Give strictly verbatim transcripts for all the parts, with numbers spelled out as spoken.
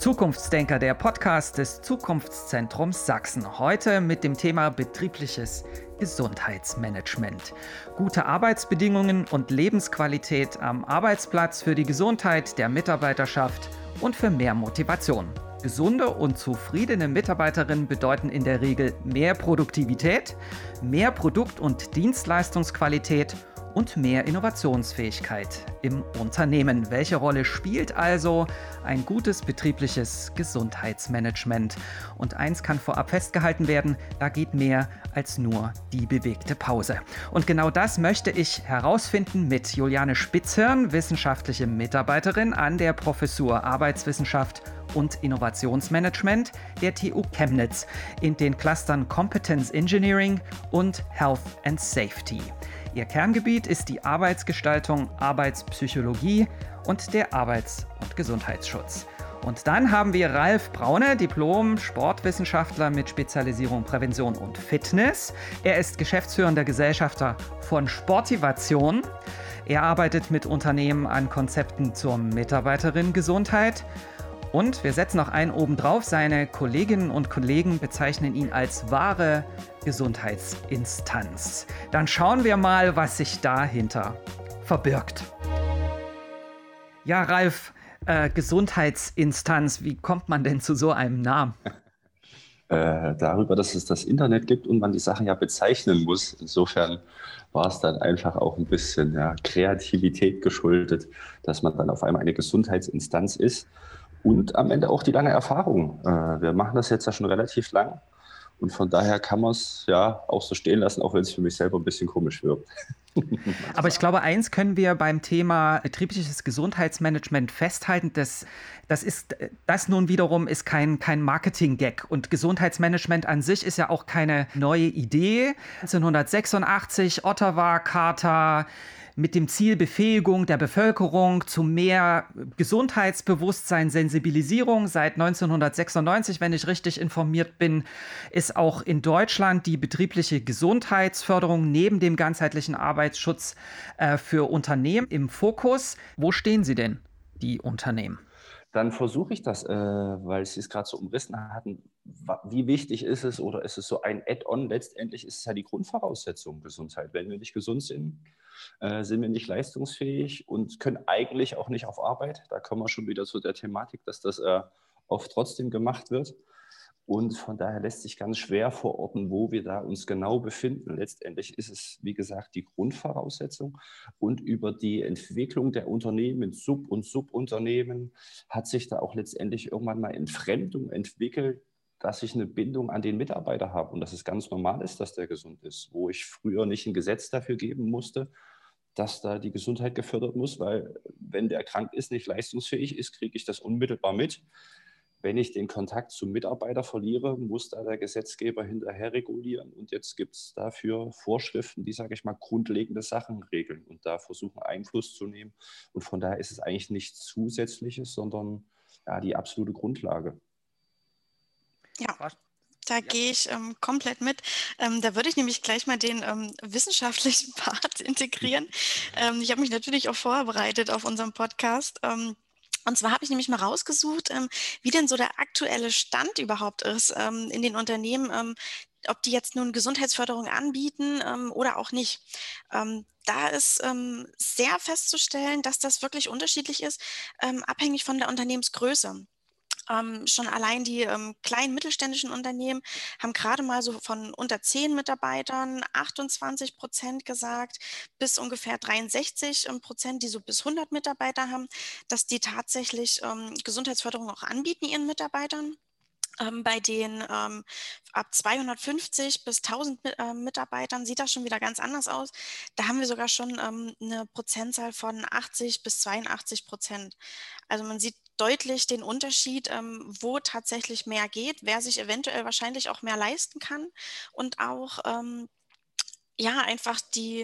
Zukunftsdenker, der Podcast des Zukunftszentrums Sachsen. Heute mit dem Thema betriebliches Gesundheitsmanagement. Gute Arbeitsbedingungen und Lebensqualität am Arbeitsplatz für die Gesundheit der Mitarbeiterschaft und für mehr Motivation. Gesunde und zufriedene Mitarbeiterinnen bedeuten in der Regel mehr Produktivität, mehr Produkt- und Dienstleistungsqualität und mehr Innovationsfähigkeit im Unternehmen. Welche Rolle spielt also ein gutes betriebliches Gesundheitsmanagement? Und eins kann vorab festgehalten werden, da geht mehr als nur die bewegte Pause. Und genau das möchte ich herausfinden mit Juliane Spitzhirn, wissenschaftliche Mitarbeiterin an der Professur Arbeitswissenschaft und Innovationsmanagement der T U Chemnitz in den Clustern Competence Engineering und Health and Safety. Ihr Kerngebiet ist die Arbeitsgestaltung, Arbeitspsychologie und der Arbeits- und Gesundheitsschutz. Und dann haben wir Ralf Braune, Diplom-Sportwissenschaftler mit Spezialisierung Prävention und Fitness. Er ist geschäftsführender Gesellschafter von Sportivation. Er arbeitet mit Unternehmen an Konzepten zur Mitarbeiterinnengesundheit. Und wir setzen noch einen obendrauf, seine Kolleginnen und Kollegen bezeichnen ihn als wahre Gesundheitsinstanz. Dann schauen wir mal, was sich dahinter verbirgt. Ja, Ralf, äh, Gesundheitsinstanz, wie kommt man denn zu so einem Namen? Äh, darüber, dass es das Internet gibt und man die Sachen ja bezeichnen muss. Insofern war es dann einfach auch ein bisschen ja, Kreativität geschuldet, dass man dann auf einmal eine Gesundheitsinstanz ist. Und am Ende auch die lange Erfahrung. Äh, wir machen das jetzt ja schon relativ lang. Und von daher kann man es ja auch so stehen lassen, auch wenn es für mich selber ein bisschen komisch wirkt. Aber ich glaube, eins können wir beim Thema betriebliches Gesundheitsmanagement festhalten, dass das ist, das nun wiederum ist kein, kein Marketing-Gag. Und Gesundheitsmanagement an sich ist ja auch keine neue Idee. neunzehnhundertsechsundachtzig, Ottawa-Charta, mit dem Ziel Befähigung der Bevölkerung zu mehr Gesundheitsbewusstsein, Sensibilisierung. Seit neunzehnhundertsechsundneunzig, wenn ich richtig informiert bin, ist auch in Deutschland die betriebliche Gesundheitsförderung neben dem ganzheitlichen Arbeitsschutz äh, für Unternehmen im Fokus. Wo stehen Sie denn, die Unternehmen? Dann versuche ich das, äh, weil Sie es gerade so umrissen hatten. Wie wichtig ist es oder ist es so ein Add-on? Letztendlich ist es ja die Grundvoraussetzung Gesundheit. Wenn wir nicht gesund sind, äh, sind wir nicht leistungsfähig und können eigentlich auch nicht auf Arbeit. Da kommen wir schon wieder zu der Thematik, dass das äh, oft trotzdem gemacht wird. Und von daher lässt sich ganz schwer verorten, wo wir da uns genau befinden. Letztendlich ist es, wie gesagt, die Grundvoraussetzung. Und über die Entwicklung der Unternehmen, Sub- und Subunternehmen, hat sich da auch letztendlich irgendwann mal Entfremdung entwickelt, dass ich eine Bindung an den Mitarbeiter habe und dass es ganz normal ist, dass der gesund ist, wo ich früher nicht ein Gesetz dafür geben musste, dass da die Gesundheit gefördert muss, weil wenn der krank ist, nicht leistungsfähig ist, kriege ich das unmittelbar mit. Wenn ich den Kontakt zum Mitarbeiter verliere, muss da der Gesetzgeber hinterher regulieren. Und jetzt gibt es dafür Vorschriften, die, sage ich mal, grundlegende Sachen regeln und da versuchen Einfluss zu nehmen. Und von daher ist es eigentlich nichts Zusätzliches, sondern ja, die absolute Grundlage. Ja, da gehe ich ähm, komplett mit. Ähm, da würde ich nämlich gleich mal den ähm, wissenschaftlichen Part integrieren. Ähm, ich habe mich natürlich auch vorbereitet auf unseren Podcast. Ähm, Und zwar habe ich nämlich mal rausgesucht, ähm, wie denn so der aktuelle Stand überhaupt ist ähm, in den Unternehmen, ähm, ob die jetzt nun Gesundheitsförderung anbieten ähm, oder auch nicht. Ähm, da ist ähm, sehr festzustellen, dass das wirklich unterschiedlich ist, ähm, abhängig von der Unternehmensgröße. Ähm, schon allein die ähm, kleinen mittelständischen Unternehmen haben gerade mal so von unter zehn Mitarbeitern achtundzwanzig Prozent gesagt, bis ungefähr dreiundsechzig Prozent, die so bis hundert Mitarbeiter haben, dass die tatsächlich ähm, Gesundheitsförderung auch anbieten ihren Mitarbeitern. Ähm, bei den ähm, ab zweihundertfünfzig bis tausend Mi- äh, Mitarbeitern sieht das schon wieder ganz anders aus. Da haben wir sogar schon ähm, eine Prozentzahl von achtzig bis zweiundachtzig Prozent. Also man sieht deutlich den Unterschied, ähm, wo tatsächlich mehr geht, wer sich eventuell wahrscheinlich auch mehr leisten kann und auch ähm, ja, einfach die,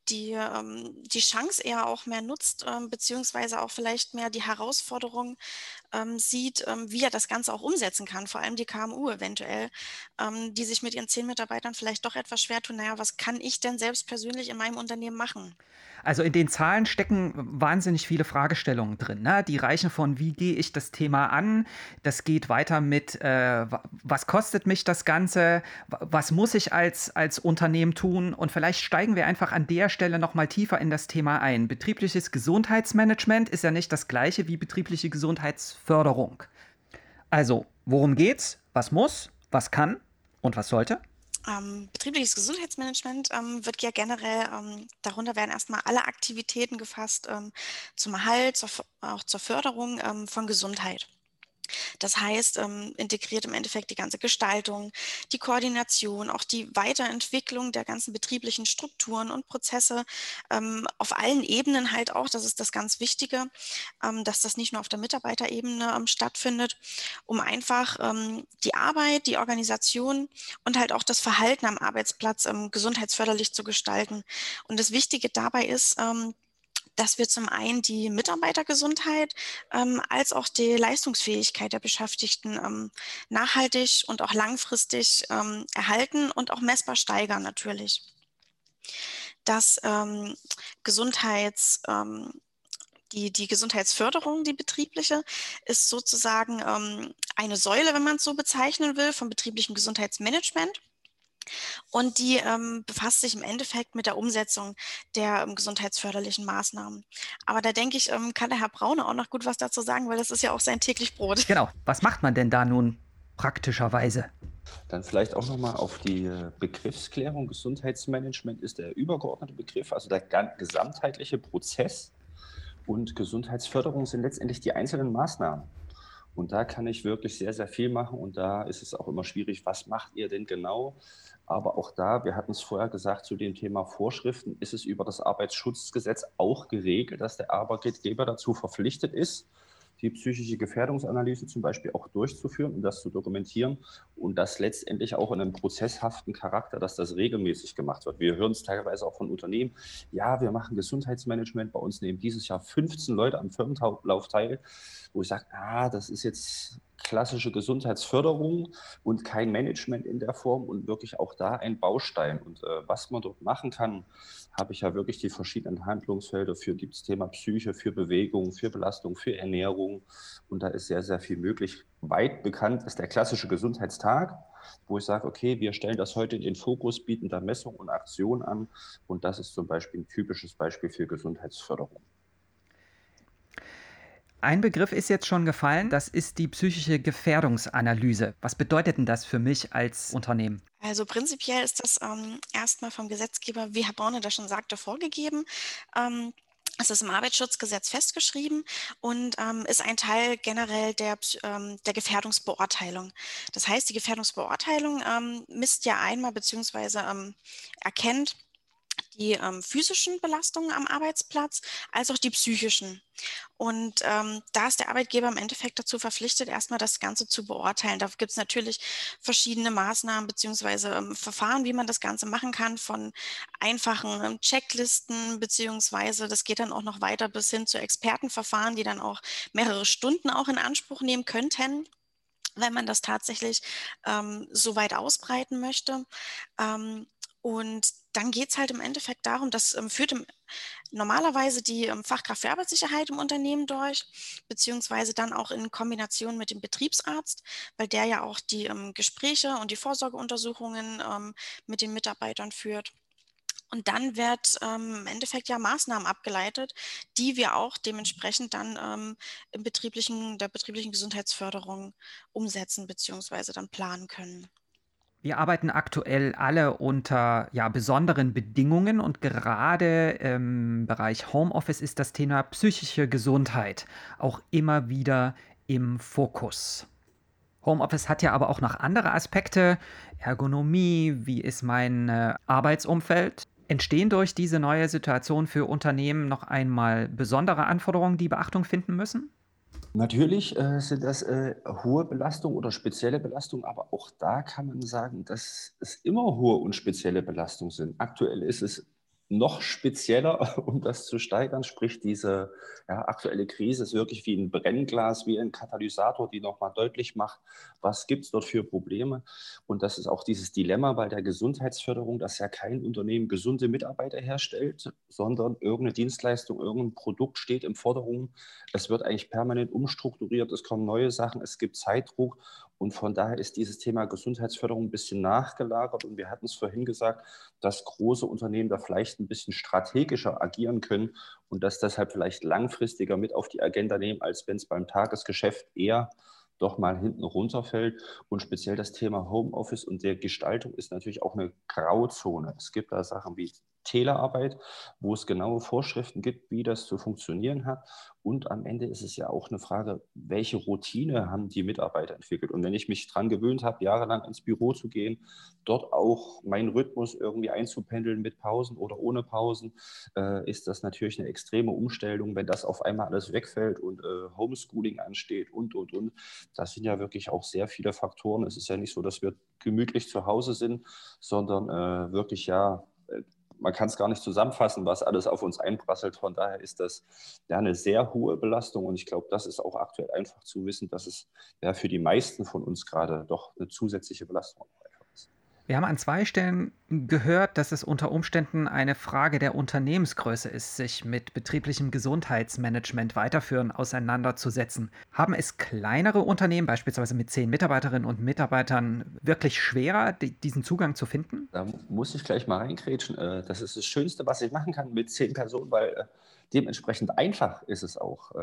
die, ähm, die Chance eher auch mehr nutzt, ähm, beziehungsweise auch vielleicht mehr die Herausforderung ähm, sieht, ähm, wie er das Ganze auch umsetzen kann, vor allem die K M U eventuell, ähm, die sich mit ihren zehn Mitarbeitern vielleicht doch etwas schwer tun. Naja, was kann ich denn selbst persönlich in meinem Unternehmen machen? Also in den Zahlen stecken wahnsinnig viele Fragestellungen drin. Ne? Die reichen von, wie gehe ich das Thema an? Das geht weiter mit, äh, was kostet mich das Ganze? Was muss ich als, als Unternehmen tun? Und vielleicht steigen wir einfach an der Stelle noch mal tiefer in das Thema ein. Betriebliches Gesundheitsmanagement ist ja nicht das gleiche wie betriebliche Gesundheitsförderung. Also, worum geht's? Was muss? Was kann? Und was sollte? Ähm, betriebliches Gesundheitsmanagement ähm, wird ja generell, ähm, darunter werden erstmal alle Aktivitäten gefasst ähm, zum Erhalt, zur, auch zur Förderung ähm, von Gesundheit. Das heißt, ähm, integriert im Endeffekt die ganze Gestaltung, die Koordination, auch die Weiterentwicklung der ganzen betrieblichen Strukturen und Prozesse ähm, auf allen Ebenen halt auch. Das ist das ganz Wichtige, ähm, dass das nicht nur auf der Mitarbeiterebene ähm, stattfindet, um einfach ähm, die Arbeit, die Organisation und halt auch das Verhalten am Arbeitsplatz ähm, gesundheitsförderlich zu gestalten. Und das Wichtige dabei ist, ähm, dass wir zum einen die Mitarbeitergesundheit ähm, als auch die Leistungsfähigkeit der Beschäftigten ähm, nachhaltig und auch langfristig ähm, erhalten und auch messbar steigern natürlich. Das ähm, Gesundheits, ähm, die, die Gesundheitsförderung, die betriebliche, ist sozusagen ähm, eine Säule, wenn man es so bezeichnen will, vom betrieblichen Gesundheitsmanagement. Und die ähm, befasst sich im Endeffekt mit der Umsetzung der ähm, gesundheitsförderlichen Maßnahmen. Aber da denke ich, ähm, kann der Herr Braune auch noch gut was dazu sagen, weil das ist ja auch sein täglich Brot. Genau. Was macht man denn da nun praktischerweise? Dann vielleicht auch nochmal auf die Begriffsklärung. Gesundheitsmanagement ist der übergeordnete Begriff, also der gesamtheitliche Prozess. Und Gesundheitsförderung sind letztendlich die einzelnen Maßnahmen. Und da kann ich wirklich sehr, sehr viel machen. Und da ist es auch immer schwierig, was macht ihr denn genau? Aber auch da, wir hatten es vorher gesagt, zu dem Thema Vorschriften, ist es über das Arbeitsschutzgesetz auch geregelt, dass der Arbeitgeber dazu verpflichtet ist, die psychische Gefährdungsanalyse zum Beispiel auch durchzuführen und das zu dokumentieren und das letztendlich auch in einem prozesshaften Charakter, dass das regelmäßig gemacht wird. Wir hören es teilweise auch von Unternehmen, ja, wir machen Gesundheitsmanagement, bei uns nehmen dieses Jahr fünfzehn Leute am Firmenlauf teil, wo ich sage, ah, das ist jetzt klassische Gesundheitsförderung und kein Management in der Form und wirklich auch da ein Baustein. Und äh, was man dort machen kann, habe ich ja wirklich die verschiedenen Handlungsfelder für das Thema Psyche, für Bewegung, für Belastung, für Ernährung. Und da ist sehr, sehr viel möglich. Weit bekannt ist der klassische Gesundheitstag, wo ich sage, okay, wir stellen das heute in den Fokus, bieten da Messung und Aktion an. Und das ist zum Beispiel ein typisches Beispiel für Gesundheitsförderung. Ein Begriff ist jetzt schon gefallen, das ist die psychische Gefährdungsanalyse. Was bedeutet denn das für mich als Unternehmen? Also prinzipiell ist das ähm, erstmal vom Gesetzgeber, wie Herr Braune das schon sagte, vorgegeben. Ähm, Es ist im Arbeitsschutzgesetz festgeschrieben und ähm, ist ein Teil generell der, ähm, der Gefährdungsbeurteilung. Das heißt, die Gefährdungsbeurteilung ähm, misst ja einmal beziehungsweise ähm, erkennt die ähm, physischen Belastungen am Arbeitsplatz als auch die psychischen. Und ähm, da ist der Arbeitgeber im Endeffekt dazu verpflichtet, erstmal das Ganze zu beurteilen. Da gibt es natürlich verschiedene Maßnahmen beziehungsweise ähm, Verfahren, wie man das Ganze machen kann, von einfachen ähm, Checklisten beziehungsweise das geht dann auch noch weiter bis hin zu Expertenverfahren, die dann auch mehrere Stunden auch in Anspruch nehmen könnten, wenn man das tatsächlich ähm, so weit ausbreiten möchte. Ähm, und dann geht es halt im Endeffekt darum, das ähm, führt im, normalerweise die ähm, Fachkraft für Arbeitssicherheit im Unternehmen durch, beziehungsweise dann auch in Kombination mit dem Betriebsarzt, weil der ja auch die ähm, Gespräche und die Vorsorgeuntersuchungen ähm, mit den Mitarbeitern führt. Und dann wird ähm, im Endeffekt ja Maßnahmen abgeleitet, die wir auch dementsprechend dann ähm, im betrieblichen, der betrieblichen Gesundheitsförderung umsetzen beziehungsweise dann planen können. Wir arbeiten aktuell alle unter ja, besonderen Bedingungen und gerade im Bereich Homeoffice ist das Thema psychische Gesundheit auch immer wieder im Fokus. Homeoffice hat ja aber auch noch andere Aspekte, Ergonomie, wie ist mein äh, Arbeitsumfeld. Entstehen durch diese neue Situation für Unternehmen noch einmal besondere Anforderungen, die Beachtung finden müssen? Natürlich äh, sind das äh, hohe Belastungen oder spezielle Belastungen, aber auch da kann man sagen, dass es immer hohe und spezielle Belastungen sind. Aktuell ist es noch spezieller, um das zu steigern. Sprich, diese ja, aktuelle Krise ist wirklich wie ein Brennglas, wie ein Katalysator, die nochmal deutlich macht, was gibt es dort für Probleme. Und das ist auch dieses Dilemma bei der Gesundheitsförderung, dass ja kein Unternehmen gesunde Mitarbeiter herstellt, sondern irgendeine Dienstleistung, irgendein Produkt steht im Vordergrund. Es wird eigentlich permanent umstrukturiert, es kommen neue Sachen, es gibt Zeitdruck. Und von daher ist dieses Thema Gesundheitsförderung ein bisschen nachgelagert. Und wir hatten es vorhin gesagt, dass große Unternehmen da vielleicht ein bisschen strategischer agieren können und das deshalb vielleicht langfristiger mit auf die Agenda nehmen, als wenn es beim Tagesgeschäft eher doch mal hinten runterfällt. Und speziell das Thema Homeoffice und der Gestaltung ist natürlich auch eine Grauzone. Es gibt da Sachen wie Telearbeit, wo es genaue Vorschriften gibt, wie das zu funktionieren hat. Und am Ende ist es ja auch eine Frage, welche Routine haben die Mitarbeiter entwickelt. Und wenn ich mich daran gewöhnt habe, jahrelang ins Büro zu gehen, dort auch meinen Rhythmus irgendwie einzupendeln mit Pausen oder ohne Pausen, äh, ist das natürlich eine extreme Umstellung, wenn das auf einmal alles wegfällt und äh, Homeschooling ansteht und, und, und. Das sind ja wirklich auch sehr viele Faktoren. Es ist ja nicht so, dass wir gemütlich zu Hause sind, sondern äh, wirklich ja, äh, man kann es gar nicht zusammenfassen, was alles auf uns einprasselt. Von daher ist das ja eine sehr hohe Belastung. Und ich glaube, das ist auch aktuell einfach zu wissen, dass es ja für die meisten von uns gerade doch eine zusätzliche Belastung ist. Wir haben an zwei Stellen gehört, dass es unter Umständen eine Frage der Unternehmensgröße ist, sich mit betrieblichem Gesundheitsmanagement weiterführend auseinanderzusetzen. Haben es kleinere Unternehmen, beispielsweise mit zehn Mitarbeiterinnen und Mitarbeitern, wirklich schwerer, diesen Zugang zu finden? Da muss ich gleich mal reingrätschen. Das ist das Schönste, was ich machen kann mit zehn Personen, weil dementsprechend einfach ist es auch.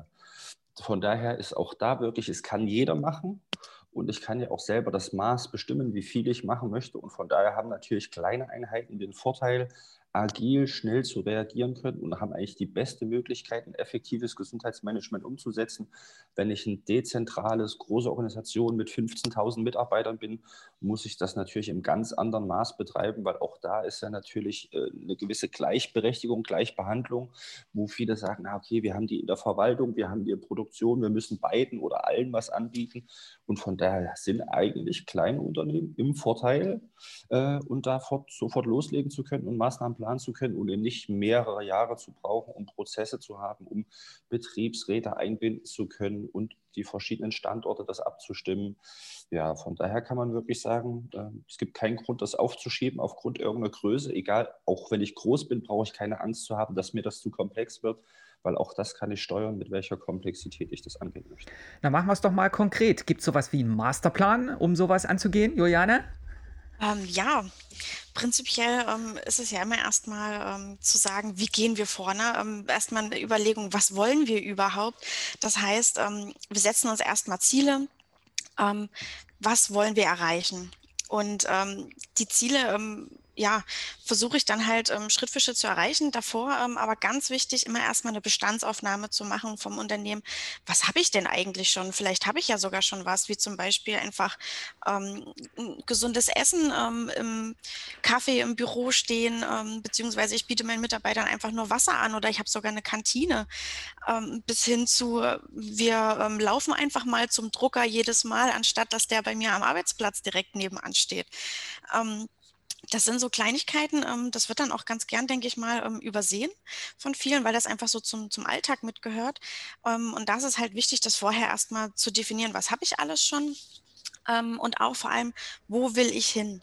Von daher ist auch da wirklich, es kann jeder machen. Und ich kann ja auch selber das Maß bestimmen, wie viel ich machen möchte. Und von daher haben natürlich kleine Einheiten den Vorteil, agil, schnell zu reagieren können und haben eigentlich die beste Möglichkeit, ein effektives Gesundheitsmanagement umzusetzen. Wenn ich eine dezentrales, große Organisation mit fünfzehntausend Mitarbeitern bin, muss ich das natürlich im ganz anderen Maß betreiben, weil auch da ist ja natürlich eine gewisse Gleichberechtigung, Gleichbehandlung, wo viele sagen, na okay, wir haben die in der Verwaltung, wir haben die Produktion, wir müssen beiden oder allen was anbieten. Und von daher sind eigentlich kleine Unternehmen im Vorteil äh, und da fort, sofort loslegen zu können und Maßnahmen planen zu können und eben nicht mehrere Jahre zu brauchen, um Prozesse zu haben, um Betriebsräte einbinden zu können und die verschiedenen Standorte das abzustimmen. Ja, von daher kann man wirklich sagen, äh, es gibt keinen Grund, das aufzuschieben aufgrund irgendeiner Größe. Egal, auch wenn ich groß bin, brauche ich keine Angst zu haben, dass mir das zu komplex wird, weil auch das kann ich steuern, mit welcher Komplexität ich das angehen möchte. Na, machen wir es doch mal konkret. Gibt es sowas wie einen Masterplan, um sowas anzugehen, Juliane? Ähm, ja, prinzipiell ähm, ist es ja immer erstmal ähm, zu sagen, wie gehen wir vor? Ne? Ähm, erstmal eine Überlegung, was wollen wir überhaupt? Das heißt, ähm, wir setzen uns erstmal Ziele. Ähm, was wollen wir erreichen? Und ähm, die Ziele, ähm, ja, versuche ich dann halt ähm, Schritt für Schritt zu erreichen. Davor ähm, aber ganz wichtig, immer erstmal eine Bestandsaufnahme zu machen vom Unternehmen. Was habe ich denn eigentlich schon? Vielleicht habe ich ja sogar schon was, wie zum Beispiel einfach ähm, ein gesundes Essen ähm, im Kaffee im Büro stehen, ähm, beziehungsweise ich biete meinen Mitarbeitern einfach nur Wasser an oder ich habe sogar eine Kantine. Ähm, bis hin zu, wir ähm, laufen einfach mal zum Drucker jedes Mal, anstatt dass der bei mir am Arbeitsplatz direkt nebenan steht. Ähm, Das sind so Kleinigkeiten, ähm, das wird dann auch ganz gern, denke ich mal, ähm, übersehen von vielen, weil das einfach so zum, zum Alltag mitgehört. Ähm, und da ist es halt wichtig, das vorher erstmal zu definieren, was habe ich alles schon ähm, und auch vor allem, wo will ich hin?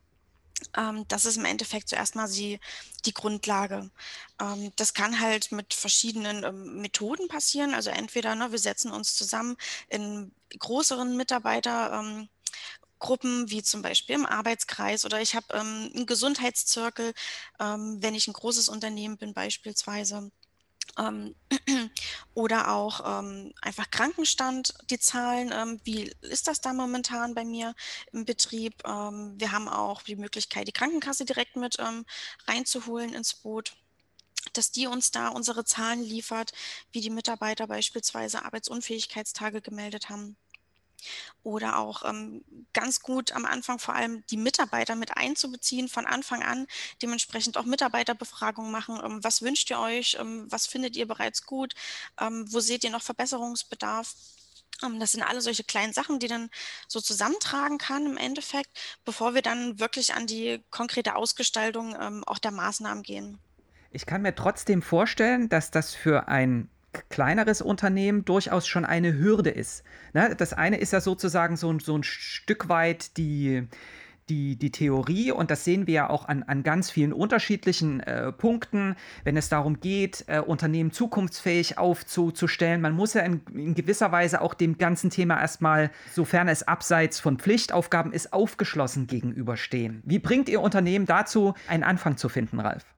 Ähm, das ist im Endeffekt zuerst mal die, die Grundlage. Ähm, das kann halt mit verschiedenen ähm, Methoden passieren. Also entweder ne, wir setzen uns zusammen in größeren Mitarbeiter. Ähm, Gruppen wie zum Beispiel im Arbeitskreis oder ich habe ähm, einen Gesundheitszirkel, ähm, wenn ich ein großes Unternehmen bin beispielsweise. Ähm, oder auch ähm, einfach Krankenstand, die Zahlen, ähm, wie ist das da momentan bei mir im Betrieb? Ähm, wir haben auch die Möglichkeit, die Krankenkasse direkt mit ähm, reinzuholen ins Boot, dass die uns da unsere Zahlen liefert, wie die Mitarbeiter beispielsweise Arbeitsunfähigkeitstage gemeldet haben. Oder auch ähm, ganz gut am Anfang vor allem die Mitarbeiter mit einzubeziehen, von Anfang an dementsprechend auch Mitarbeiterbefragungen machen. Ähm, was wünscht ihr euch? Ähm, was findet ihr bereits gut? Ähm, wo seht ihr noch Verbesserungsbedarf? Ähm, das sind alle solche kleinen Sachen, die dann so zusammentragen kann im Endeffekt, bevor wir dann wirklich an die konkrete Ausgestaltung ähm, auch der Maßnahmen gehen. Ich kann mir trotzdem vorstellen, dass das für ein kleineres Unternehmen durchaus schon eine Hürde ist. Ne? Das eine ist ja sozusagen so, so ein Stück weit die, die, die Theorie, und das sehen wir ja auch an, an ganz vielen unterschiedlichen äh, Punkten, wenn es darum geht, äh, Unternehmen zukunftsfähig aufzustellen. Man muss ja in, in gewisser Weise auch dem ganzen Thema erstmal, sofern es abseits von Pflichtaufgaben ist, aufgeschlossen gegenüberstehen. Wie bringt Ihr Unternehmen dazu, einen Anfang zu finden, Ralf?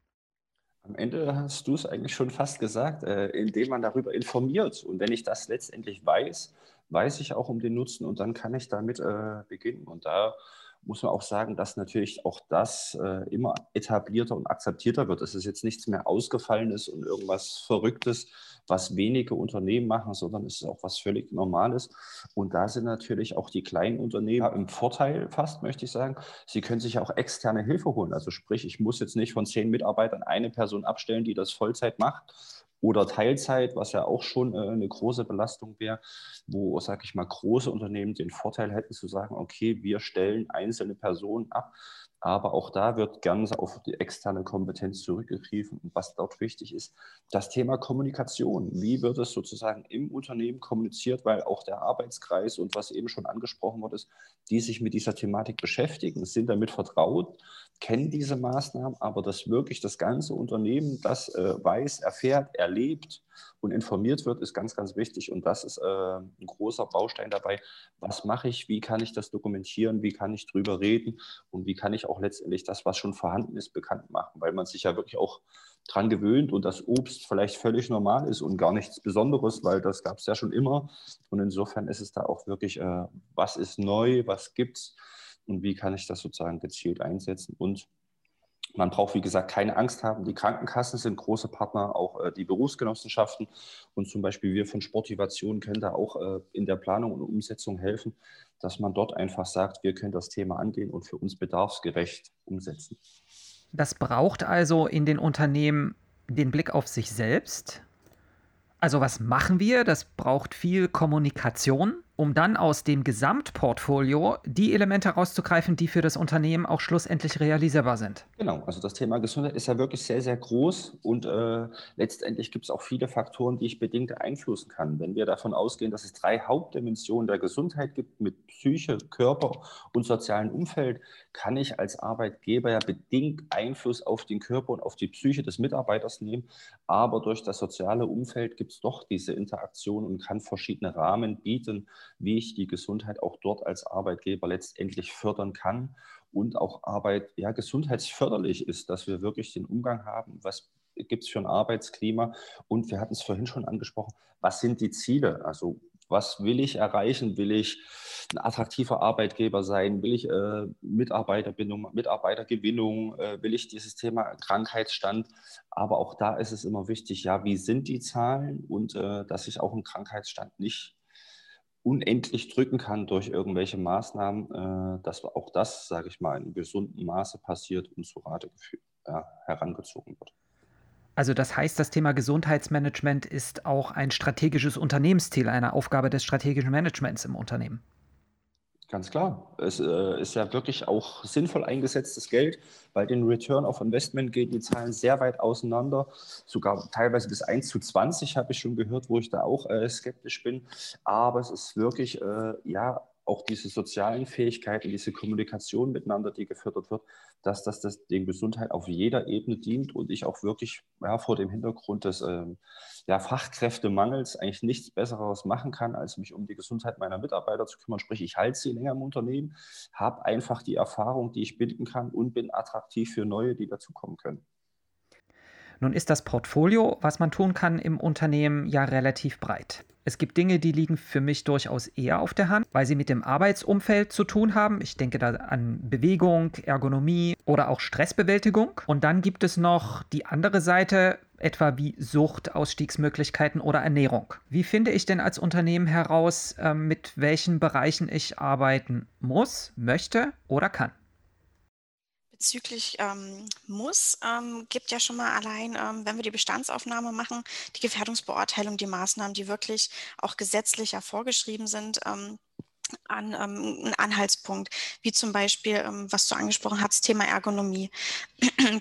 Am Ende hast du es eigentlich schon fast gesagt, äh, indem man darüber informiert. Und wenn ich das letztendlich weiß, weiß ich auch um den Nutzen und dann kann ich damit äh, beginnen. Und da muss man auch sagen, dass natürlich auch das äh, immer etablierter und akzeptierter wird. Es ist jetzt nichts mehr Ausgefallenes und irgendwas Verrücktes, was wenige Unternehmen machen, sondern es ist auch was völlig Normales. Und da sind natürlich auch die kleinen Unternehmen im Vorteil fast, möchte ich sagen. Sie können sich auch externe Hilfe holen. Also sprich, ich muss jetzt nicht von zehn Mitarbeitern eine Person abstellen, die das Vollzeit macht, oder Teilzeit, was ja auch schon äh, eine große Belastung wäre, wo, sage ich mal, große Unternehmen den Vorteil hätten zu sagen, okay, wir stellen einzelne Personen ab, aber auch da wird ganz auf die externe Kompetenz zurückgegriffen. Und was dort wichtig ist, das Thema Kommunikation. Wie wird es sozusagen im Unternehmen kommuniziert, weil auch der Arbeitskreis und was eben schon angesprochen wurde, ist, die sich mit dieser Thematik beschäftigen, sind damit vertraut, kennen diese Maßnahmen, aber dass wirklich das ganze Unternehmen das äh, weiß, erfährt, erlebt und informiert wird, ist ganz, ganz wichtig. Und das ist äh, ein großer Baustein dabei. Was mache ich? Wie kann ich das dokumentieren? Wie kann ich drüber reden? Und wie kann ich auch letztendlich das, was schon vorhanden ist, bekannt machen? Weil man sich ja wirklich auch dran gewöhnt und das Obst vielleicht völlig normal ist und gar nichts Besonderes, weil das gab es ja schon immer. Und insofern ist es da auch wirklich, äh, was ist neu, was gibt's und wie kann ich das sozusagen gezielt einsetzen? Und man braucht, wie gesagt, keine Angst haben. Die Krankenkassen sind große Partner, auch äh, die Berufsgenossenschaften. Und zum Beispiel wir von Sportivation können da auch äh, in der Planung und Umsetzung helfen, dass man dort einfach sagt, wir können das Thema angehen und für uns bedarfsgerecht umsetzen. Das braucht also in den Unternehmen den Blick auf sich selbst. Also was machen wir? Das braucht viel Kommunikation, um dann aus dem Gesamtportfolio die Elemente rauszugreifen, die für das Unternehmen auch schlussendlich realisierbar sind. Genau, also das Thema Gesundheit ist ja wirklich sehr, sehr groß und äh, letztendlich gibt es auch viele Faktoren, die ich bedingt beeinflussen kann. Wenn wir davon ausgehen, dass es drei Hauptdimensionen der Gesundheit gibt mit Psyche, Körper und sozialem Umfeld, kann ich als Arbeitgeber ja bedingt Einfluss auf den Körper und auf die Psyche des Mitarbeiters nehmen. Aber durch das soziale Umfeld gibt es doch diese Interaktion und kann verschiedene Rahmen bieten, wie ich die Gesundheit auch dort als Arbeitgeber letztendlich fördern kann und auch Arbeit ja, gesundheitsförderlich ist, dass wir wirklich den Umgang haben, was gibt es für ein Arbeitsklima und wir hatten es vorhin schon angesprochen, was sind die Ziele, also was will ich erreichen, will ich ein attraktiver Arbeitgeber sein, will ich äh, Mitarbeiterbindung, Mitarbeitergewinnung, äh, will ich dieses Thema Krankheitsstand, aber auch da ist es immer wichtig, ja, wie sind die Zahlen und äh, dass ich auch einen Krankheitsstand nicht unendlich drücken kann durch irgendwelche Maßnahmen, äh, dass auch das, sage ich mal, in gesundem Maße passiert und zu Rate geführt, ja, herangezogen wird. Also das heißt, das Thema Gesundheitsmanagement ist auch ein strategisches Unternehmensziel, eine Aufgabe des strategischen Managements im Unternehmen. Ganz klar. Es äh, ist ja wirklich auch sinnvoll eingesetztes Geld. Bei den Return of Investment gehen die Zahlen sehr weit auseinander. Sogar teilweise bis eins zu zwanzig habe ich schon gehört, wo ich da auch äh, skeptisch bin. Aber es ist wirklich, äh, ja, auch diese sozialen Fähigkeiten, diese Kommunikation miteinander, die gefördert wird, dass das, das den Gesundheit auf jeder Ebene dient und ich auch wirklich ja, vor dem Hintergrund des ähm, ja, Fachkräftemangels eigentlich nichts Besseres machen kann, als mich um die Gesundheit meiner Mitarbeiter zu kümmern. Sprich, ich halte sie länger im Unternehmen, habe einfach die Erfahrung, die ich binden kann und bin attraktiv für Neue, die dazukommen können. Nun ist das Portfolio, was man tun kann im Unternehmen, ja relativ breit. Es gibt Dinge, die liegen für mich durchaus eher auf der Hand, weil sie mit dem Arbeitsumfeld zu tun haben. Ich denke da an Bewegung, Ergonomie oder auch Stressbewältigung. Und dann gibt es noch die andere Seite, etwa wie Sucht, Ausstiegsmöglichkeiten oder Ernährung. Wie finde ich denn als Unternehmen heraus, mit welchen Bereichen ich arbeiten muss, möchte oder kann? Bezüglich ähm, muss, ähm, gibt ja schon mal allein, ähm, wenn wir die Bestandsaufnahme machen, die Gefährdungsbeurteilung, die Maßnahmen, die wirklich auch gesetzlich ja vorgeschrieben sind, ähm, an ähm, einen Anhaltspunkt, wie zum Beispiel, ähm, was du angesprochen hast, Thema Ergonomie.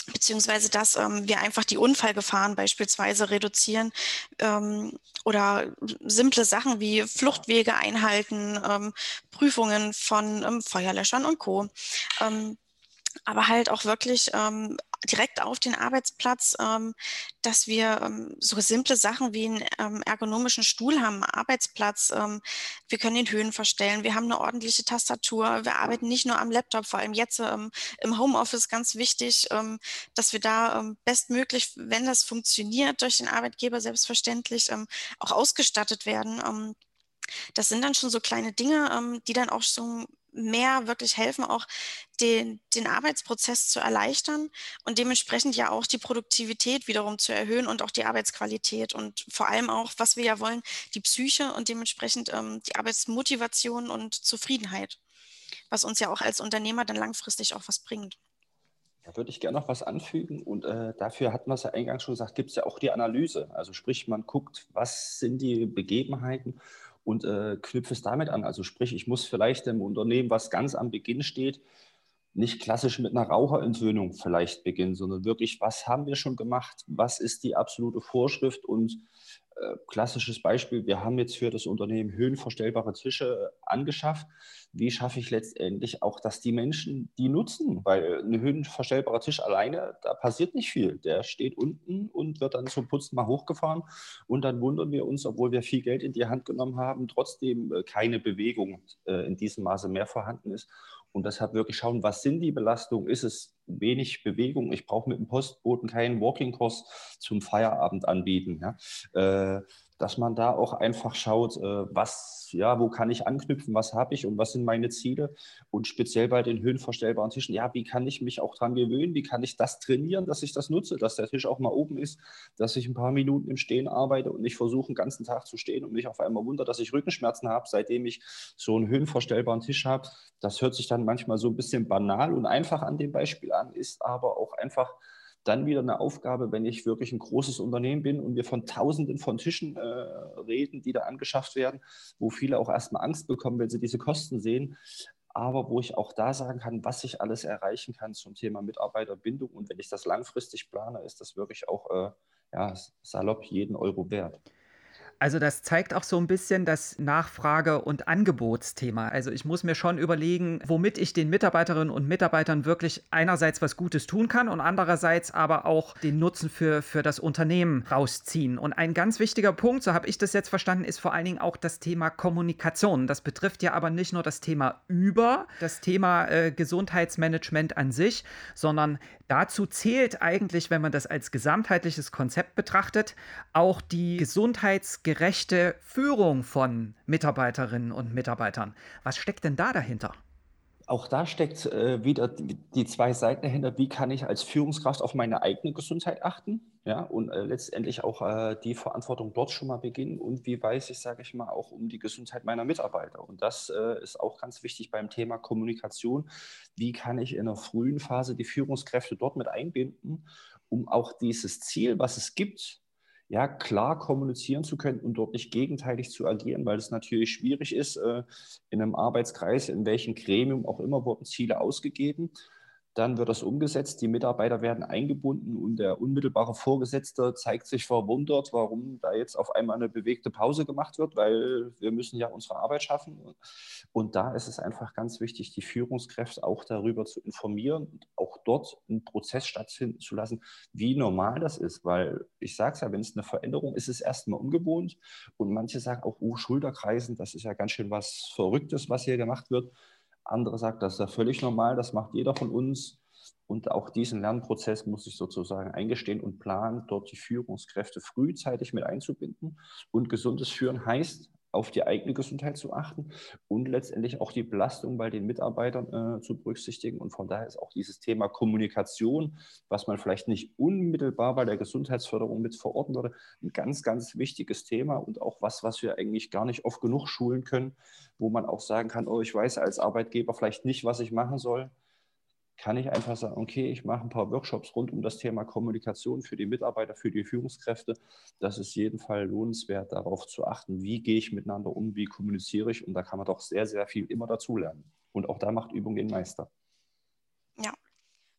beziehungsweise dass ähm, wir einfach die Unfallgefahren beispielsweise reduzieren ähm, oder simple Sachen wie Fluchtwege einhalten, ähm, Prüfungen von ähm, Feuerlöschern und Co. Ähm, aber halt auch wirklich ähm, direkt auf den Arbeitsplatz, ähm, dass wir ähm, so simple Sachen wie einen ähm, ergonomischen Stuhl haben, am Arbeitsplatz. Ähm, wir können den Höhen verstellen, wir haben eine ordentliche Tastatur, wir arbeiten nicht nur am Laptop, vor allem jetzt ähm, im Homeoffice ganz wichtig, ähm, dass wir da ähm, bestmöglich, wenn das funktioniert, durch den Arbeitgeber selbstverständlich ähm, auch ausgestattet werden. Ähm, das sind dann schon so kleine Dinge, ähm, die dann auch so mehr wirklich helfen, auch den, den Arbeitsprozess zu erleichtern und dementsprechend ja auch die Produktivität wiederum zu erhöhen und auch die Arbeitsqualität und vor allem auch, was wir ja wollen, die Psyche und dementsprechend ähm, die Arbeitsmotivation und Zufriedenheit, was uns ja auch als Unternehmer dann langfristig auch was bringt. Da würde ich gerne noch was anfügen und äh, dafür hatten wir es ja eingangs schon gesagt, gibt es ja auch die Analyse. Also sprich, man guckt, was sind die Begebenheiten und äh, knüpft es damit an. Also sprich, ich muss vielleicht im Unternehmen, was ganz am Beginn steht, nicht klassisch mit einer Raucherentwöhnung vielleicht beginnen, sondern wirklich, was haben wir schon gemacht? Was ist die absolute Vorschrift? Und äh, klassisches Beispiel, wir haben jetzt für das Unternehmen höhenverstellbare Tische angeschafft. Wie schaffe ich letztendlich auch, dass die Menschen die nutzen? Weil ein höhenverstellbarer Tisch alleine, da passiert nicht viel. Der steht unten und wird dann zum Putzen mal hochgefahren. Und dann wundern wir uns, obwohl wir viel Geld in die Hand genommen haben, trotzdem äh, keine Bewegung äh, in diesem Maße mehr vorhanden ist. Und deshalb wirklich schauen, was sind die Belastungen? Ist es wenig Bewegung? Ich brauche mit dem Postboten keinen Walking-Kurs zum Feierabend anbieten. Ja? Äh, dass man da auch einfach schaut, äh, was, ja, wo kann ich anknüpfen, was habe ich und was sind meine Ziele? Und speziell bei den höhenverstellbaren Tischen, ja, wie kann ich mich auch dran gewöhnen? Wie kann ich das trainieren, dass ich das nutze, dass der Tisch auch mal oben ist, dass ich ein paar Minuten im Stehen arbeite und nicht versuche, den ganzen Tag zu stehen und mich auf einmal wundere, dass ich Rückenschmerzen habe, seitdem ich so einen höhenverstellbaren Tisch habe. Das hört sich dann manchmal so ein bisschen banal und einfach an dem Beispiel an, ist aber auch einfach dann wieder eine Aufgabe, wenn ich wirklich ein großes Unternehmen bin und wir von Tausenden von Tischen äh, reden, die da angeschafft werden, wo viele auch erstmal Angst bekommen, wenn sie diese Kosten sehen, aber wo ich auch da sagen kann, was ich alles erreichen kann zum Thema Mitarbeiterbindung. Und wenn ich das langfristig plane, ist das wirklich auch äh, ja, salopp jeden Euro wert. Also das zeigt auch so ein bisschen das Nachfrage- und Angebotsthema. Also ich muss mir schon überlegen, womit ich den Mitarbeiterinnen und Mitarbeitern wirklich einerseits was Gutes tun kann und andererseits aber auch den Nutzen für, für das Unternehmen rausziehen. Und ein ganz wichtiger Punkt, so habe ich das jetzt verstanden, ist vor allen Dingen auch das Thema Kommunikation. Das betrifft ja aber nicht nur das Thema über das Thema äh, Gesundheitsmanagement an sich, sondern dazu zählt eigentlich, wenn man das als gesamtheitliches Konzept betrachtet, auch die gesundheitsgerechte Führung von Mitarbeiterinnen und Mitarbeitern. Was steckt denn da dahinter? Auch da steckt äh, wieder die, die zwei Seiten dahinter. Wie kann ich als Führungskraft auf meine eigene Gesundheit achten? Ja, und äh, letztendlich auch äh, die Verantwortung dort schon mal beginnen. Und wie weiß ich, sage ich mal, auch um die Gesundheit meiner Mitarbeiter? Und das äh, ist auch ganz wichtig beim Thema Kommunikation. Wie kann ich in einer frühen Phase die Führungskräfte dort mit einbinden, um auch dieses Ziel, was es gibt, ja, klar kommunizieren zu können und dort nicht gegenteilig zu agieren, weil es natürlich schwierig ist, äh, in einem Arbeitskreis, in welchem Gremium auch immer, wurden Ziele ausgegeben. Dann wird das umgesetzt, die Mitarbeiter werden eingebunden und der unmittelbare Vorgesetzte zeigt sich verwundert, warum da jetzt auf einmal eine bewegte Pause gemacht wird, weil wir müssen ja unsere Arbeit schaffen. Und da ist es einfach ganz wichtig, die Führungskräfte auch darüber zu informieren und auch dort einen Prozess stattfinden zu lassen, wie normal das ist. Weil ich sage es ja, wenn es eine Veränderung ist, ist es erstmal ungewohnt. Und manche sagen auch, oh, Schulterkreisen, das ist ja ganz schön was Verrücktes, was hier gemacht wird. Andere sagen, das ist ja völlig normal, das macht jeder von uns. Und auch diesen Lernprozess muss ich sozusagen eingestehen und planen, dort die Führungskräfte frühzeitig mit einzubinden. Und gesundes Führen heißt, auf die eigene Gesundheit zu achten und letztendlich auch die Belastung bei den Mitarbeitern äh, zu berücksichtigen. Und von daher ist auch dieses Thema Kommunikation, was man vielleicht nicht unmittelbar bei der Gesundheitsförderung mit verorten würde, ein ganz, ganz wichtiges Thema und auch was, was wir eigentlich gar nicht oft genug schulen können, wo man auch sagen kann, oh, ich weiß als Arbeitgeber vielleicht nicht, was ich machen soll. Kann ich einfach sagen, okay, ich mache ein paar Workshops rund um das Thema Kommunikation für die Mitarbeiter, für die Führungskräfte. Das ist jeden Fall lohnenswert, darauf zu achten, wie gehe ich miteinander um, wie kommuniziere ich. Und da kann man doch sehr, sehr viel immer dazulernen. Und auch da macht Übung den Meister. Ja.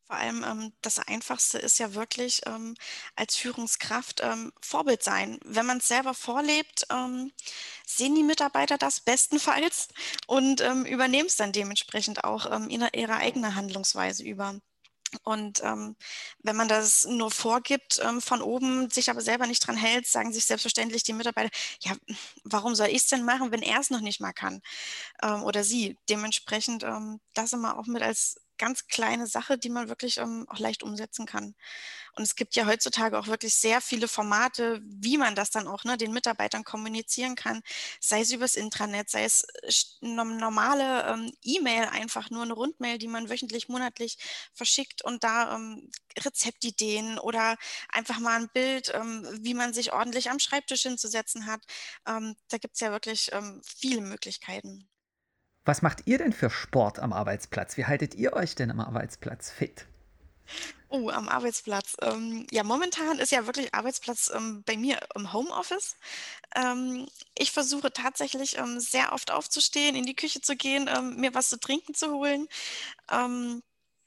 Vor allem ähm, das Einfachste ist ja wirklich ähm, als Führungskraft ähm, Vorbild sein. Wenn man es selber vorlebt, ähm, sehen die Mitarbeiter das bestenfalls und ähm, übernehmen es dann dementsprechend auch ähm, in ihre eigene Handlungsweise über. Und ähm, wenn man das nur vorgibt ähm, von oben, sich aber selber nicht dran hält, sagen sich selbstverständlich die Mitarbeiter, ja, warum soll ich es denn machen, wenn er es noch nicht mal kann ähm, oder sie. Dementsprechend ähm, das immer auch mit als ganz kleine Sache, die man wirklich ähm, auch leicht umsetzen kann. Und es gibt ja heutzutage auch wirklich sehr viele Formate, wie man das dann auch ne, den Mitarbeitern kommunizieren kann, sei es übers Intranet, sei es äh, eine normale ähm, E-Mail, einfach nur eine Rundmail, die man wöchentlich, monatlich verschickt und da ähm, Rezeptideen oder einfach mal ein Bild, ähm, wie man sich ordentlich am Schreibtisch hinzusetzen hat. Ähm, da gibt es ja wirklich ähm, viele Möglichkeiten. Was macht ihr denn für Sport am Arbeitsplatz? Wie haltet ihr euch denn am Arbeitsplatz fit? Oh, am Arbeitsplatz. Ähm, ja, momentan ist ja wirklich Arbeitsplatz ähm, bei mir im Homeoffice. Ähm, ich versuche tatsächlich ähm, sehr oft aufzustehen, in die Küche zu gehen, ähm, mir was zu trinken zu holen. Ähm,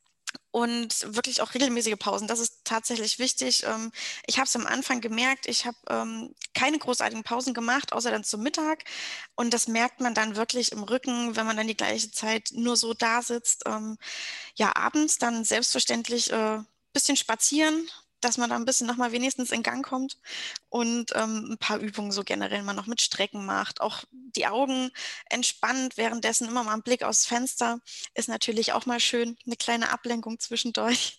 und wirklich auch regelmäßige Pausen. Das ist tatsächlich wichtig. Ähm, ich habe es am Anfang gemerkt, ich habe ähm, keine großartigen Pausen gemacht, außer dann zum Mittag. Und das merkt man dann wirklich im Rücken, wenn man dann die gleiche Zeit nur so da sitzt. Ähm, ja, abends dann selbstverständlich äh, bisschen spazieren, dass man da ein bisschen nochmal wenigstens in Gang kommt und ähm, ein paar Übungen so generell mal noch mit Strecken macht. Auch die Augen entspannt, währenddessen immer mal ein Blick aufs Fenster ist natürlich auch mal schön, eine kleine Ablenkung zwischendurch.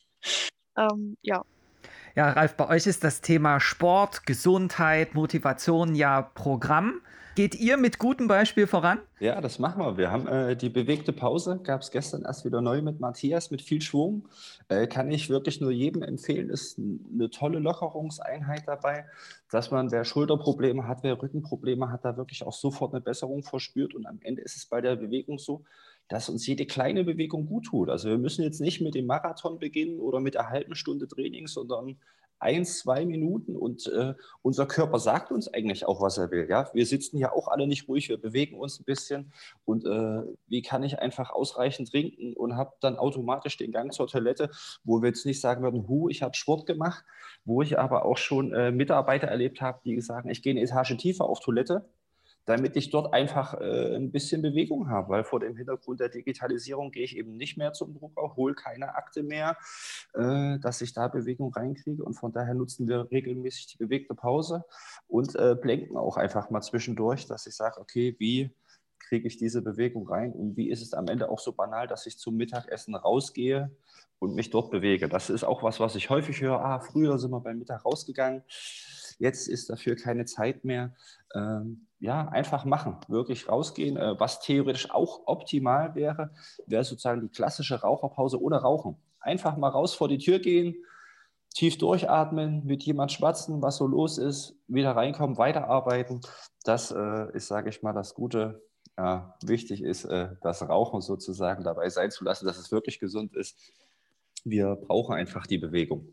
Ähm, ja. Ja, Ralf, bei euch ist das Thema Sport, Gesundheit, Motivation ja Programm. Geht ihr mit gutem Beispiel voran? Ja, das machen wir. Wir haben äh, die bewegte Pause, gab es gestern erst wieder neu mit Matthias, mit viel Schwung. Äh, kann ich wirklich nur jedem empfehlen, ist eine tolle Lockerungseinheit dabei, dass man, wer Schulterprobleme hat, wer Rückenprobleme hat, da wirklich auch sofort eine Besserung verspürt. Und am Ende ist es bei der Bewegung so, dass uns jede kleine Bewegung gut tut. Also wir müssen jetzt nicht mit dem Marathon beginnen oder mit einer halben Stunde Training, sondern ein, zwei Minuten und äh, unser Körper sagt uns eigentlich auch, was er will. Ja? Wir sitzen ja auch alle nicht ruhig, wir bewegen uns ein bisschen. Und äh, wie kann ich einfach ausreichend trinken und habe dann automatisch den Gang zur Toilette, wo wir jetzt nicht sagen würden, hu, ich habe Sport gemacht, wo ich aber auch schon äh, Mitarbeiter erlebt habe, die sagen, ich gehe eine Etage tiefer auf Toilette, damit ich dort einfach äh, ein bisschen Bewegung habe, weil vor dem Hintergrund der Digitalisierung gehe ich eben nicht mehr zum Drucker, hole keine Akte mehr, äh, dass ich da Bewegung reinkriege und von daher nutzen wir regelmäßig die bewegte Pause und äh, blenken auch einfach mal zwischendurch, dass ich sage, okay, wie kriege ich diese Bewegung rein und wie ist es am Ende auch so banal, dass ich zum Mittagessen rausgehe und mich dort bewege. Das ist auch was, was ich häufig höre, ah, früher sind wir beim Mittag rausgegangen, jetzt ist dafür keine Zeit mehr. Ähm, ja, einfach machen, wirklich rausgehen. Äh, was theoretisch auch optimal wäre, wäre sozusagen die klassische Raucherpause ohne Rauchen. Einfach mal raus vor die Tür gehen, tief durchatmen, mit jemand schwatzen, was so los ist, wieder reinkommen, weiterarbeiten. Das äh, ist, sage ich mal, das Gute. Ja, wichtig ist, äh, das Rauchen sozusagen dabei sein zu lassen, dass es wirklich gesund ist. Wir brauchen einfach die Bewegung.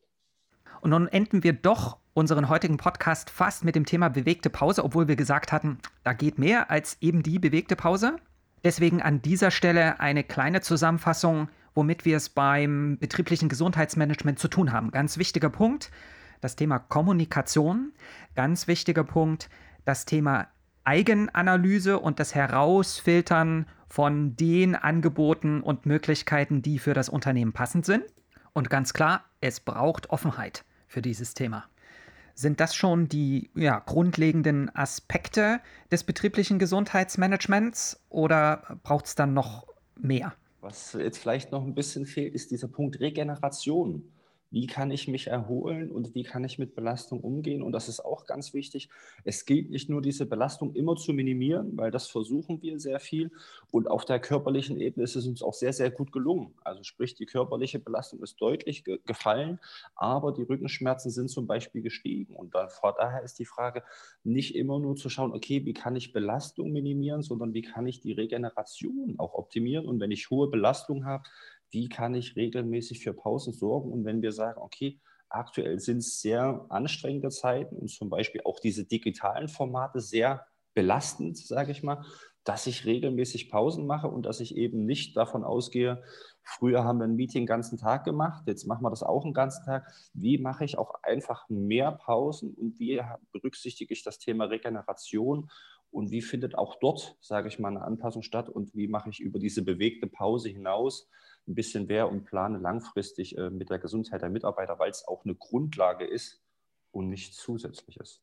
Und nun enden wir doch unseren heutigen Podcast fast mit dem Thema bewegte Pause, obwohl wir gesagt hatten, da geht mehr als eben die bewegte Pause. Deswegen an dieser Stelle eine kleine Zusammenfassung, womit wir es beim betrieblichen Gesundheitsmanagement zu tun haben. Ganz wichtiger Punkt, das Thema Kommunikation. Ganz wichtiger Punkt, das Thema Eigenanalyse und das Herausfiltern von den Angeboten und Möglichkeiten, die für das Unternehmen passend sind. Und ganz klar, es braucht Offenheit für dieses Thema. Sind das schon die ja, grundlegenden Aspekte des betrieblichen Gesundheitsmanagements oder braucht es dann noch mehr? Was jetzt vielleicht noch ein bisschen fehlt, ist dieser Punkt Regeneration. Wie kann ich mich erholen und wie kann ich mit Belastung umgehen? Und das ist auch ganz wichtig. Es gilt nicht nur, diese Belastung immer zu minimieren, weil das versuchen wir sehr viel. Und auf der körperlichen Ebene ist es uns auch sehr, sehr gut gelungen. Also sprich, die körperliche Belastung ist deutlich ge- gefallen, aber die Rückenschmerzen sind zum Beispiel gestiegen. Und da, von daher ist die Frage, nicht immer nur zu schauen, okay, wie kann ich Belastung minimieren, sondern wie kann ich die Regeneration auch optimieren? Und wenn ich hohe Belastung habe, wie kann ich regelmäßig für Pausen sorgen? Und wenn wir sagen, okay, aktuell sind es sehr anstrengende Zeiten und zum Beispiel auch diese digitalen Formate sehr belastend, sage ich mal, dass ich regelmäßig Pausen mache und dass ich eben nicht davon ausgehe, früher haben wir ein Meeting den ganzen Tag gemacht, jetzt machen wir das auch den ganzen Tag. Wie mache ich auch einfach mehr Pausen und wie berücksichtige ich das Thema Regeneration und wie findet auch dort, sage ich mal, eine Anpassung statt und wie mache ich über diese bewegte Pause hinaus ein bisschen mehr und plane langfristig äh, mit der Gesundheit der Mitarbeiter, weil es auch eine Grundlage ist und nicht zusätzlich ist.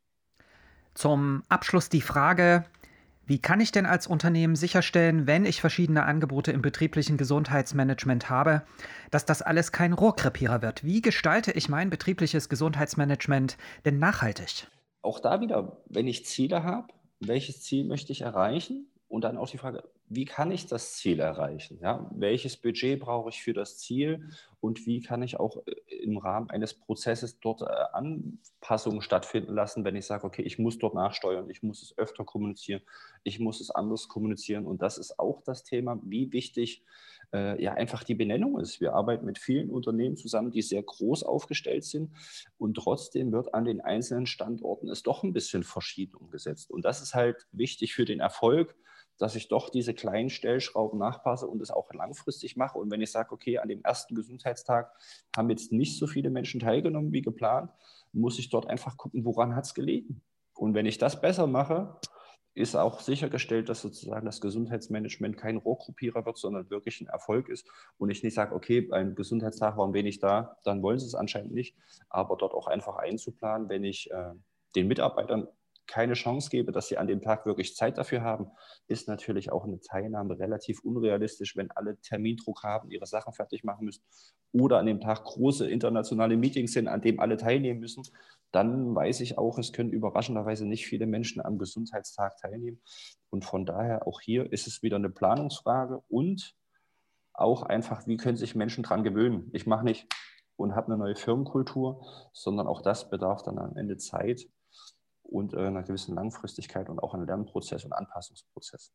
Zum Abschluss die Frage: Wie kann ich denn als Unternehmen sicherstellen, wenn ich verschiedene Angebote im betrieblichen Gesundheitsmanagement habe, dass das alles kein Rohrkrepierer wird? Wie gestalte ich mein betriebliches Gesundheitsmanagement denn nachhaltig? Auch da wieder, wenn ich Ziele habe, welches Ziel möchte ich erreichen? Und dann auch die Frage, wie kann ich das Ziel erreichen? Ja? Welches Budget brauche ich für das Ziel? Und wie kann ich auch im Rahmen eines Prozesses dort Anpassungen stattfinden lassen, wenn ich sage, okay, ich muss dort nachsteuern, ich muss es öfter kommunizieren, ich muss es anders kommunizieren. Und das ist auch das Thema, wie wichtig äh, ja einfach die Benennung ist. Wir arbeiten mit vielen Unternehmen zusammen, die sehr groß aufgestellt sind. Und trotzdem wird an den einzelnen Standorten es doch ein bisschen verschieden umgesetzt. Und das ist halt wichtig für den Erfolg, dass ich doch diese kleinen Stellschrauben nachpasse und es auch langfristig mache. Und wenn ich sage, okay, an dem ersten Gesundheitstag haben jetzt nicht so viele Menschen teilgenommen wie geplant, muss ich dort einfach gucken, woran hat es gelegen. Und wenn ich das besser mache, ist auch sichergestellt, dass sozusagen das Gesundheitsmanagement kein Rohrkrepierer wird, sondern wirklich ein Erfolg ist. Und ich nicht sage, okay, beim Gesundheitstag waren wenig da, dann wollen sie es anscheinend nicht. Aber dort auch einfach einzuplanen, wenn ich äh, den Mitarbeitern keine Chance gebe, dass sie an dem Tag wirklich Zeit dafür haben, ist natürlich auch eine Teilnahme relativ unrealistisch, wenn alle Termindruck haben, ihre Sachen fertig machen müssen oder an dem Tag große internationale Meetings sind, an dem alle teilnehmen müssen, dann weiß ich auch, es können überraschenderweise nicht viele Menschen am Gesundheitstag teilnehmen. Und von daher auch hier ist es wieder eine Planungsfrage und auch einfach, wie können sich Menschen dran gewöhnen. Ich mache nicht und habe eine neue Firmenkultur, sondern auch das bedarf dann am Ende Zeit und äh, einer gewissen Langfristigkeit und auch einen Lernprozess und Anpassungsprozess.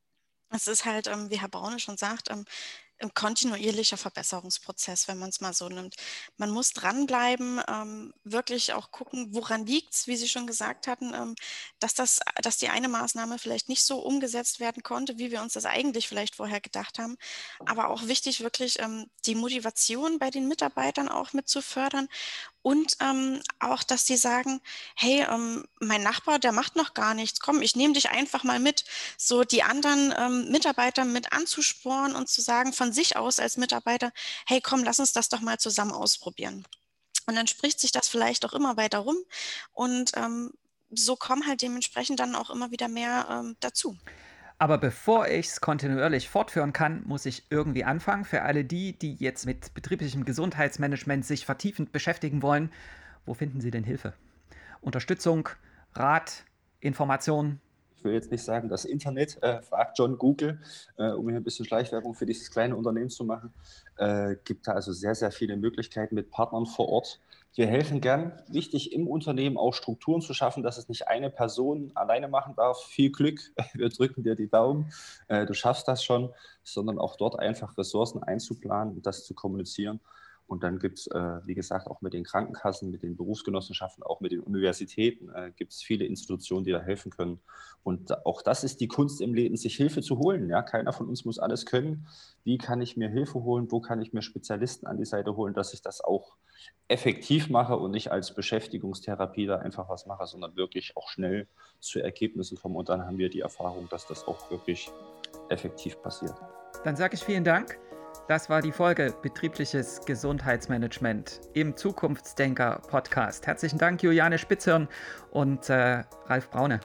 Es ist halt, ähm, wie Herr Braune schon sagt, ähm, ein kontinuierlicher Verbesserungsprozess, wenn man es mal so nimmt. Man muss dranbleiben, ähm, wirklich auch gucken, woran liegt es, wie Sie schon gesagt hatten, ähm, dass, das, dass die eine Maßnahme vielleicht nicht so umgesetzt werden konnte, wie wir uns das eigentlich vielleicht vorher gedacht haben. Aber auch wichtig, wirklich ähm, die Motivation bei den Mitarbeitern auch mit zu fördern. Und ähm, auch, dass die sagen, hey, ähm, mein Nachbar, der macht noch gar nichts, komm, ich nehme dich einfach mal mit. So die anderen ähm, Mitarbeiter mit anzusporen und zu sagen von sich aus als Mitarbeiter, hey, komm, lass uns das doch mal zusammen ausprobieren. Und dann spricht sich das vielleicht auch immer weiter rum und ähm, so kommen halt dementsprechend dann auch immer wieder mehr ähm, dazu. Aber bevor ich es kontinuierlich fortführen kann, muss ich irgendwie anfangen. Für alle die, die jetzt mit betrieblichem Gesundheitsmanagement sich vertiefend beschäftigen wollen, wo finden Sie denn Hilfe? Unterstützung, Rat, Informationen? Ich will jetzt nicht sagen, das Internet, äh, fragt John Google, äh, um hier ein bisschen Schleichwerbung für dieses kleine Unternehmen zu machen. Äh, gibt da also sehr, sehr viele Möglichkeiten mit Partnern vor Ort. Wir helfen gern. Wichtig im Unternehmen auch Strukturen zu schaffen, dass es nicht eine Person alleine machen darf. Viel Glück, wir drücken dir die Daumen, äh, du schaffst das schon, sondern auch dort einfach Ressourcen einzuplanen und das zu kommunizieren. Und dann gibt es, äh, wie gesagt, auch mit den Krankenkassen, mit den Berufsgenossenschaften, auch mit den Universitäten, äh, gibt es viele Institutionen, die da helfen können. Und auch das ist die Kunst im Leben, sich Hilfe zu holen. Ja? Keiner von uns muss alles können. Wie kann ich mir Hilfe holen? Wo kann ich mir Spezialisten an die Seite holen, dass ich das auch effektiv mache und nicht als Beschäftigungstherapie da einfach was mache, sondern wirklich auch schnell zu Ergebnissen komme. Und dann haben wir die Erfahrung, dass das auch wirklich effektiv passiert. Dann sage ich vielen Dank. Das war die Folge Betriebliches Gesundheitsmanagement im Zukunftsdenker-Podcast. Herzlichen Dank, Juliane Spitzhirn und äh, Ralf Braune.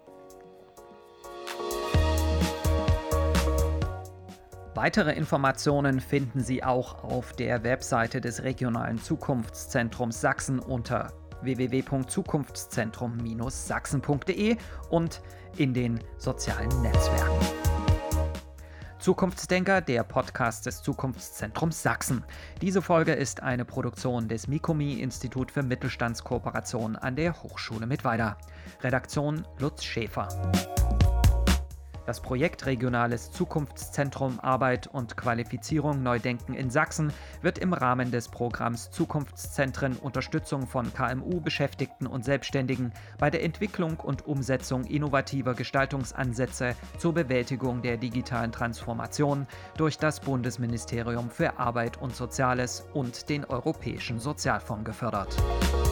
Weitere Informationen finden Sie auch auf der Webseite des Regionalen Zukunftszentrums Sachsen unter w w w punkt zukunftszentrum Bindestrich sachsen punkt d e und in den sozialen Netzwerken. Zukunftsdenker, der Podcast des Zukunftszentrums Sachsen. Diese Folge ist eine Produktion des Mikomi Institut für Mittelstandskooperation an der Hochschule Mittweida. Redaktion Lutz Schäfer. Das Projekt Regionales Zukunftszentrum Arbeit und Qualifizierung Neudenken in Sachsen wird im Rahmen des Programms Zukunftszentren Unterstützung von K M U, Beschäftigten und Selbstständigen bei der Entwicklung und Umsetzung innovativer Gestaltungsansätze zur Bewältigung der digitalen Transformation durch das Bundesministerium für Arbeit und Soziales und den Europäischen Sozialfonds gefördert.